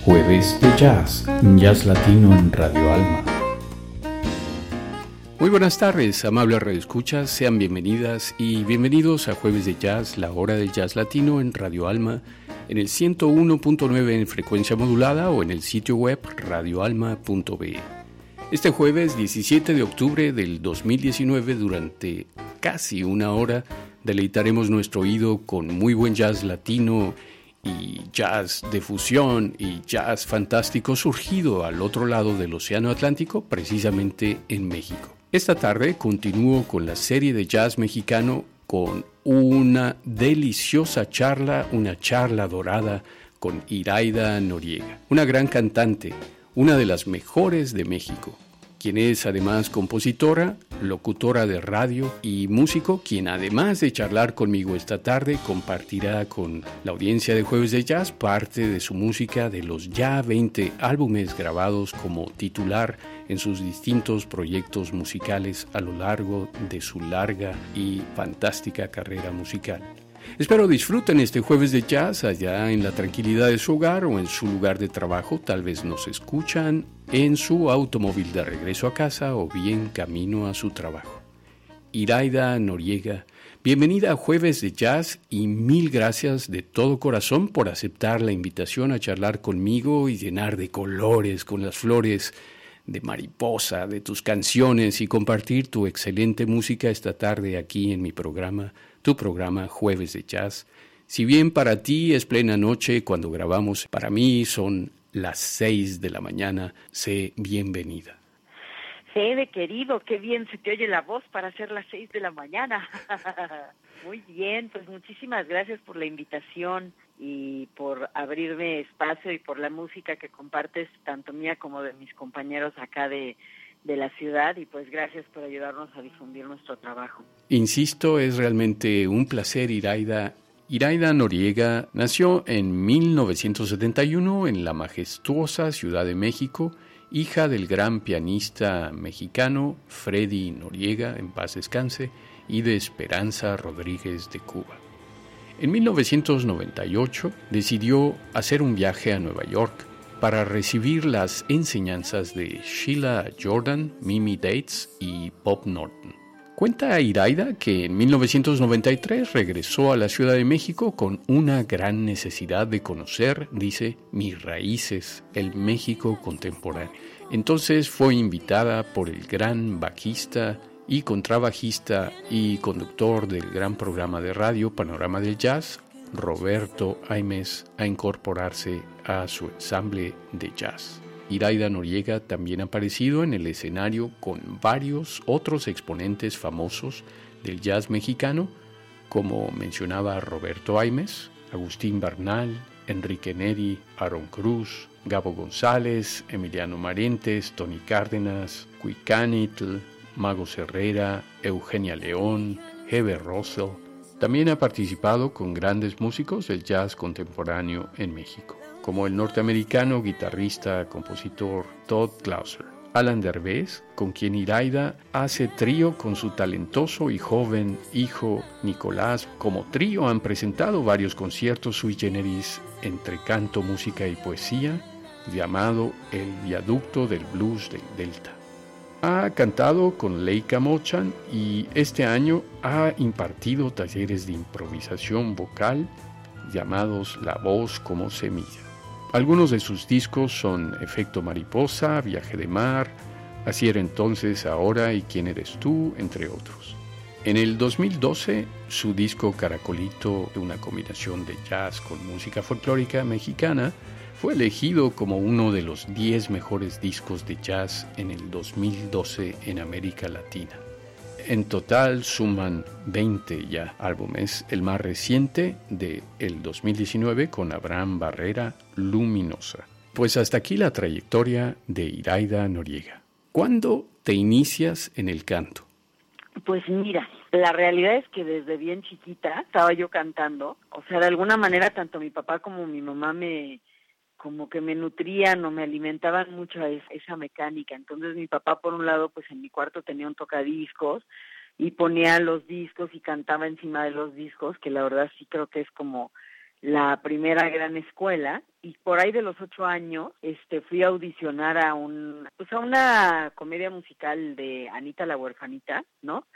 Jueves de Jazz, Jazz Latino en Radio Alma. Muy buenas tardes, amables radioescuchas, sean bienvenidas y bienvenidos a Jueves de Jazz, la hora del jazz latino en Radio Alma, en el 101.9 en frecuencia modulada o en el sitio web radioalma.be. Este jueves 17 de octubre del 2019, durante casi una hora, deleitaremos nuestro oído con muy buen jazz latino y jazz de fusión y jazz fantástico surgido al otro lado del Océano Atlántico, precisamente en México. Esta tarde continúo con la serie de jazz mexicano con una deliciosa charla, una charla dorada con Iraida Noriega, una gran cantante, una de las mejores de México, quien es además compositora, locutora de radio y músico, quien además de charlar conmigo esta tarde compartirá con la audiencia de Jueves de Jazz parte de su música de los ya 20 álbumes grabados como titular en sus distintos proyectos musicales a lo largo de su larga y fantástica carrera musical. Espero disfruten este Jueves de Jazz allá en la tranquilidad de su hogar o en su lugar de trabajo. Tal vez nos escuchan en su automóvil de regreso a casa o bien camino a su trabajo. Iraida Noriega, bienvenida a Jueves de Jazz y mil gracias de todo corazón por aceptar la invitación a charlar conmigo y llenar de colores con las flores de mariposa de tus canciones y compartir tu excelente música esta tarde aquí en mi programa, tu programa Jueves de Jazz. Si bien para ti es plena noche cuando grabamos, para mí son las 6 de la mañana. Sé bienvenida. Fede, querido, qué bien se te oye la voz para ser las 6 de la mañana. Muy bien, pues muchísimas gracias por la invitación y por abrirme espacio y por la música que compartes, tanto mía como de mis compañeros acá de la ciudad, y pues gracias por ayudarnos a difundir nuestro trabajo. Insisto, es realmente un placer, Iraida. Iraida Noriega nació en 1971 en la majestuosa Ciudad de México, hija del gran pianista mexicano Freddy Noriega, en paz descanse, y de Esperanza Rodríguez de Cuba. En 1998 decidió hacer un viaje a Nueva York para recibir las enseñanzas de Sheila Jordan, Mimi Dates y Bob Norton. Cuenta Iraida que en 1993 regresó a la Ciudad de México con una gran necesidad de conocer, dice, mis raíces, el México contemporáneo. Entonces fue invitada por el gran bajista y contrabajista y conductor del gran programa de radio Panorama del Jazz, Roberto Aimes, a incorporarse a su ensamble de jazz. Iraida Noriega también ha aparecido en el escenario con varios otros exponentes famosos del jazz mexicano, como mencionaba Roberto Aimes, Agustín Bernal, Enrique Neri, Aaron Cruz, Gabo González, Emiliano Marientes, Tony Cárdenas, Cuicanitl, Magos Herrera, Eugenia León, Heber Russell. También ha participado con grandes músicos del jazz contemporáneo en México, como el norteamericano guitarrista, compositor Todd Clauser, Alan Derbez, con quien Iraida hace trío con su talentoso y joven hijo Nicolás. Como trío han presentado varios conciertos sui generis entre canto, música y poesía, llamado El Viaducto del Blues del Delta. Ha cantado con Leica Mochan y este año ha impartido talleres de improvisación vocal llamados La Voz como Semilla. Algunos de sus discos son Efecto Mariposa, Viaje de Mar, Así era entonces, ahora y ¿Quién eres tú?, entre otros. En el 2012, su disco Caracolito, una combinación de jazz con música folclórica mexicana, fue elegido como uno de los 10 mejores discos de jazz en el 2012 en América Latina. En total suman 20 ya álbumes, el más reciente de el 2019 con Abraham Barrera, Luminosa. Pues hasta aquí la trayectoria de Iraida Noriega. ¿Cuándo te inicias en el canto? Pues mira, la realidad es que desde bien chiquita estaba yo cantando. O sea, de alguna manera tanto mi papá como mi mamá como que me nutrían o me alimentaban mucho a esa mecánica. Entonces mi papá, por un lado, pues en mi cuarto tenía un tocadiscos y ponía los discos y cantaba encima de los discos, que la verdad sí creo que es como la primera gran escuela, y por ahí de los 8 años fui a audicionar a una comedia musical de Anita la Huerfanita, ¿no?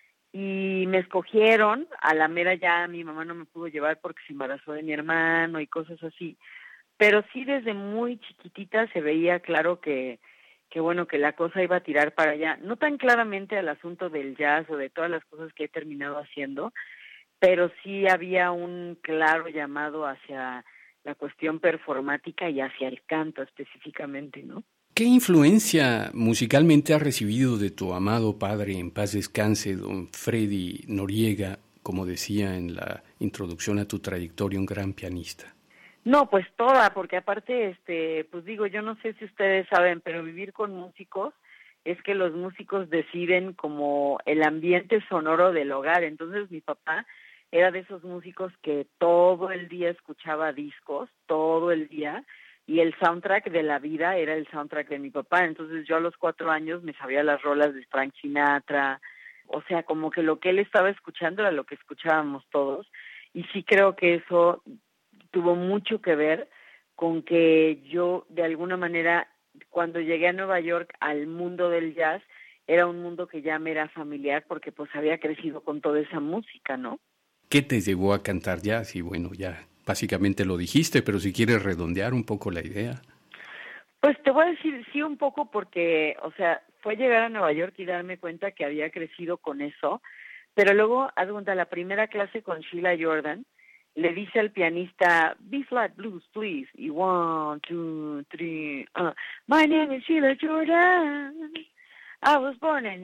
Y me escogieron. A la mera ya mi mamá no me pudo llevar porque se embarazó de mi hermano y cosas así, pero sí desde muy chiquitita se veía claro que bueno, que la cosa iba a tirar para allá, no tan claramente al asunto del jazz o de todas las cosas que he terminado haciendo, pero sí había un claro llamado hacia la cuestión performática y hacia el canto específicamente, ¿no? ¿Qué influencia musicalmente has recibido de tu amado padre, en paz descanse, don Freddy Noriega, como decía en la introducción a tu trayectoria, un gran pianista? No, pues toda, porque aparte, pues digo, yo no sé si ustedes saben, pero vivir con músicos es que los músicos deciden como el ambiente sonoro del hogar. Entonces mi papá era de esos músicos que todo el día escuchaba discos, todo el día, y el soundtrack de la vida era el soundtrack de mi papá. Entonces yo a los 4 años me sabía las rolas de Frank Sinatra, o sea, como que lo que él estaba escuchando era lo que escuchábamos todos, y sí creo que eso tuvo mucho que ver con que yo, de alguna manera, cuando llegué a Nueva York al mundo del jazz, era un mundo que ya me era familiar porque pues había crecido con toda esa música, ¿no? ¿Qué te llevó a cantar jazz? Y bueno, ya básicamente lo dijiste, pero si quieres redondear un poco la idea. Pues te voy a decir sí un poco porque, o sea, fue llegar a Nueva York y darme cuenta que había crecido con eso, pero luego, haz de cuenta, la primera clase con Sheila Jordan, le dice al pianista, B-flat blues, please, y 1, 2, 3, my name is Sheila Jordan, I was born in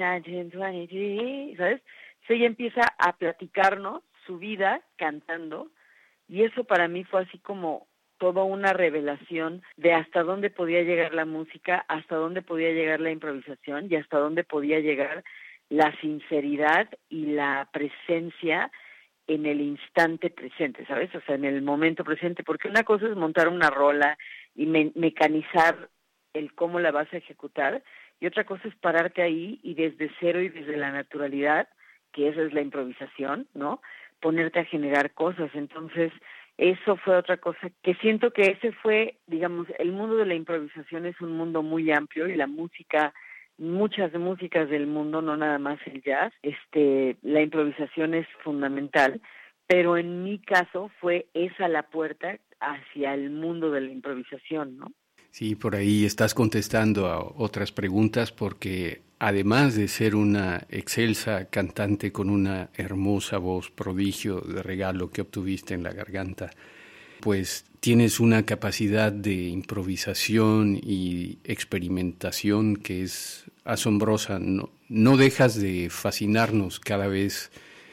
1923, ¿sabes? So ella empieza a platicarnos su vida cantando, y eso para mí fue así como toda una revelación de hasta dónde podía llegar la música, hasta dónde podía llegar la improvisación y hasta dónde podía llegar la sinceridad y la presencia en el instante presente, ¿sabes? O sea, en el momento presente, porque una cosa es montar una rola y mecanizar el cómo la vas a ejecutar, y otra cosa es pararte ahí y desde cero y desde la naturalidad, que esa es la improvisación, ¿no? Ponerte a generar cosas. Entonces, eso fue otra cosa que siento que ese fue, digamos, el mundo de la improvisación es un mundo muy amplio y la música, muchas músicas del mundo, no nada más el jazz, la improvisación es fundamental, pero en mi caso fue esa la puerta hacia el mundo de la improvisación, ¿no? Sí, por ahí estás contestando a otras preguntas porque además de ser una excelsa cantante con una hermosa voz, prodigio de regalo que obtuviste en la garganta, pues tienes una capacidad de improvisación y experimentación que es asombrosa. No dejas de fascinarnos cada vez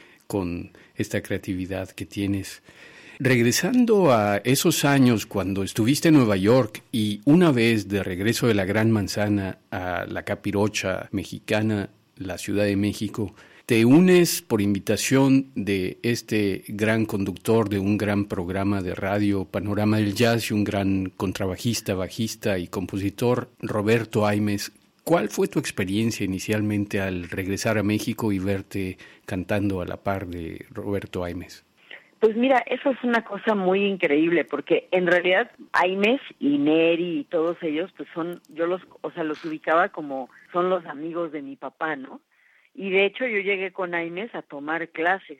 con esta creatividad que tienes. Regresando a esos años cuando estuviste en Nueva York y una vez de regreso de la Gran Manzana a la Capirocha mexicana, la Ciudad de México, te unes por invitación de este gran conductor de un gran programa de radio, Panorama del Jazz, y un gran contrabajista, bajista y compositor, Roberto Aimes. ¿Cuál fue tu experiencia inicialmente al regresar a México y verte cantando a la par de Roberto Aimes? Pues mira, eso es una cosa muy increíble, porque en realidad Aimes y Neri y todos ellos, pues yo los ubicaba como son los amigos de mi papá, ¿no? Y de hecho yo llegué con Aimes a tomar clases,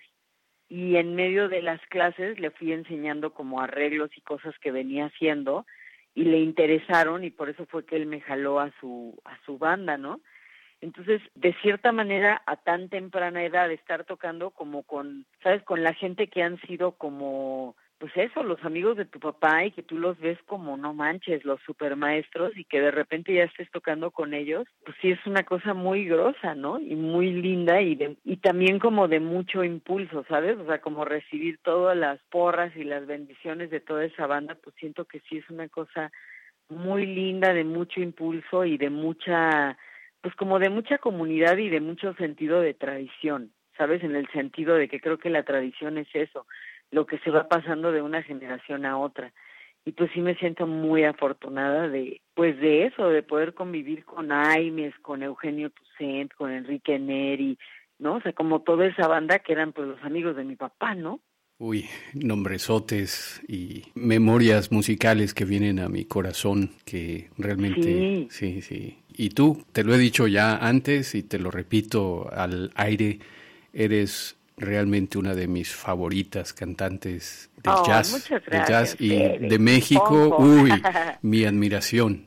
y en medio de las clases le fui enseñando como arreglos y cosas que venía haciendo, y le interesaron, y por eso fue que él me jaló a su banda, ¿no? Entonces, de cierta manera, a tan temprana edad, estar tocando como con, ¿sabes? Con la gente que han sido como, pues eso, los amigos de tu papá, y que tú los ves como, no manches, los supermaestros, y que de repente ya estés tocando con ellos, pues sí es una cosa muy grosa, ¿no? Y muy linda, y también como de mucho impulso, ¿sabes? O sea, como recibir todas las porras y las bendiciones de toda esa banda, pues siento que sí es una cosa muy linda, de mucho impulso y de mucha, pues como de mucha comunidad y de mucho sentido de tradición, ¿sabes? En el sentido de que creo que la tradición es eso, lo que se va pasando de una generación a otra. Y pues sí me siento muy afortunada de eso, de poder convivir con Aimes, con Eugenio Toussaint, con Enrique Neri, ¿no? O sea, como toda esa banda que eran pues los amigos de mi papá, ¿no? Uy, nombresotes y memorias musicales que vienen a mi corazón, que realmente, sí. Y tú, te lo he dicho ya antes y te lo repito al aire, eres realmente una de mis favoritas cantantes del Muchas del jazz gracias, y Fede. de México. Pongo. Uy, mi admiración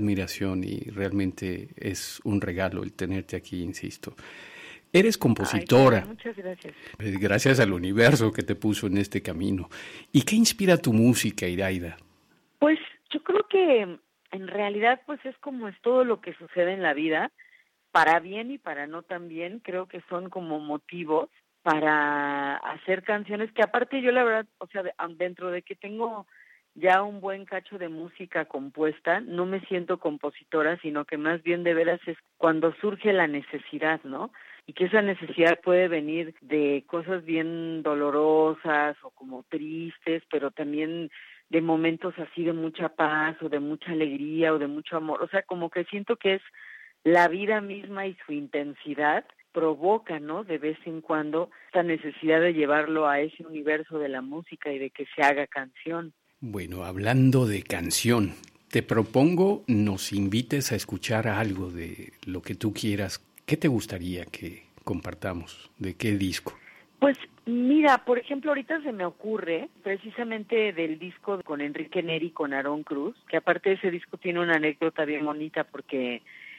y realmente es un regalo el tenerte aquí, insisto. Eres compositora. Ay, muchas gracias. Gracias al universo que te puso en este camino. ¿Y qué inspira tu música, Iraida? Pues yo creo que en realidad pues es como es todo lo que sucede en la vida, para bien y para no tan bien. Creo que son como motivos para hacer canciones que aparte yo la verdad, o sea, dentro de que tengo ya un buen cacho de música compuesta, no me siento compositora, sino que más bien de veras es cuando surge la necesidad, ¿no? Y que esa necesidad puede venir de cosas bien dolorosas o como tristes, pero también de momentos así de mucha paz o de mucha alegría o de mucho amor. O sea, como que siento que es la vida misma y su intensidad provoca, ¿no? De vez en cuando esta necesidad de llevarlo a ese universo de la música y de que se haga canción. Bueno, hablando de canción, te propongo nos invites a escuchar algo de lo que tú quieras. ¿Qué te gustaría que compartamos? ¿De qué disco? Pues mira, por ejemplo, ahorita se me ocurre precisamente del disco con Enrique Neri, con Aarón Cruz, que aparte de ese disco tiene una anécdota bien bonita porque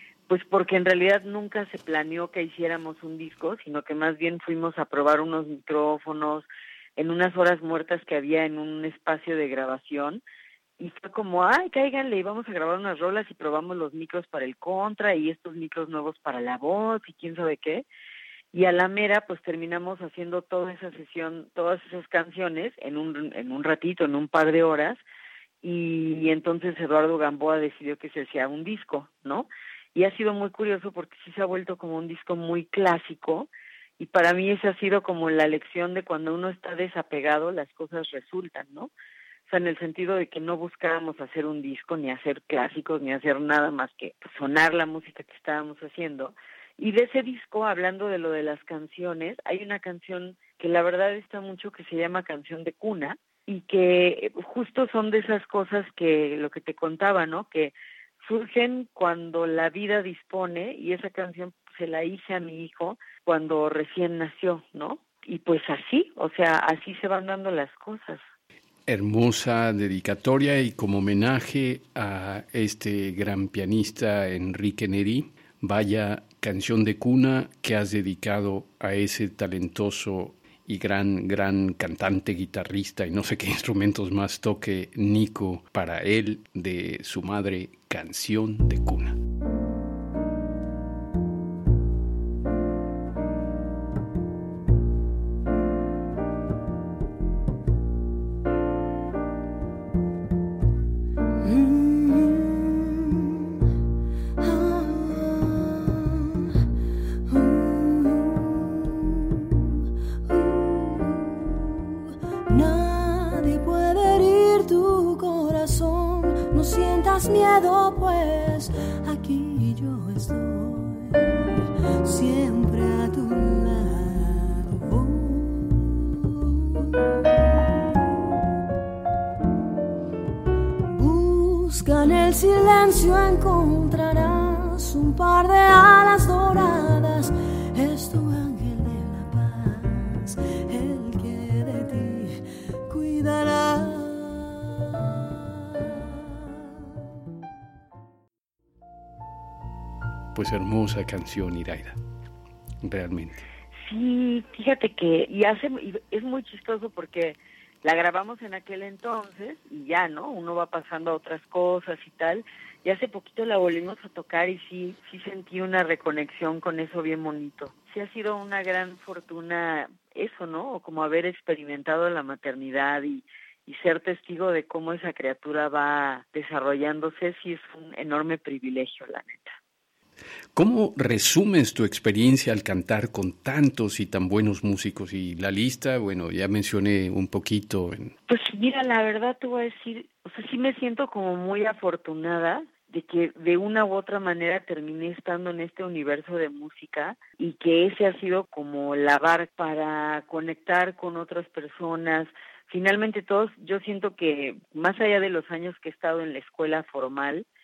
en realidad nunca se planeó que hiciéramos un disco, sino que más bien fuimos a probar unos micrófonos en unas horas muertas que había en un espacio de grabación. Y fue como, ay, cáiganle, y vamos a grabar unas rolas y probamos los micros para el contra y estos micros nuevos para la voz y quién sabe qué. Y a la mera, pues terminamos haciendo toda esa sesión, todas esas canciones en un ratito, en un par de horas. Y entonces Eduardo Gamboa decidió que se hacía un disco, ¿no? Y ha sido muy curioso porque sí se ha vuelto como un disco muy clásico. Y para mí esa ha sido como la lección de cuando uno está desapegado, las cosas resultan, ¿no? O sea, en el sentido de que no buscábamos hacer un disco, ni hacer clásicos, ni hacer nada más que sonar la música que estábamos haciendo. Y de ese disco, hablando de lo de las canciones, hay una canción que la verdad está mucho, que se llama Canción de Cuna, y que justo son de esas cosas que, lo que te contaba, ¿no? Que surgen cuando la vida dispone, y esa canción se la hice a mi hijo cuando recién nació, ¿no? Y pues así, o sea, así se van dando las cosas. Hermosa dedicatoria y como homenaje a este gran pianista Enrique Neri, vaya canción de cuna que has dedicado a ese talentoso y gran cantante, guitarrista y no sé qué instrumentos más toque Nico, para él, de su madre, Canción de Cuna. Miedo, pues aquí yo estoy, siempre a tu lado. Busca en el silencio, encontrarás un par de alas doradas. Es tu ángel de la paz, el que de ti cuidará. Pues hermosa canción, Iraida, realmente. Sí, fíjate que y es muy chistoso porque la grabamos en aquel entonces y ya, ¿no? Uno va pasando a otras cosas y tal. Y hace poquito la volvimos a tocar y sí sentí una reconexión con eso bien bonito. Sí ha sido una gran fortuna eso, ¿no? O como haber experimentado la maternidad y ser testigo de cómo esa criatura va desarrollándose, sí es un enorme privilegio, la neta. ¿Cómo resumes tu experiencia al cantar con tantos y tan buenos músicos? Y la lista, bueno, ya mencioné un poquito. Pues mira, la verdad te voy a decir, o sea, sí me siento como muy afortunada de que de una u otra manera terminé estando en este universo de música y que ese ha sido como la barca para conectar con otras personas. Finalmente todos, yo siento que más allá de los años que he estado en la escuela formal,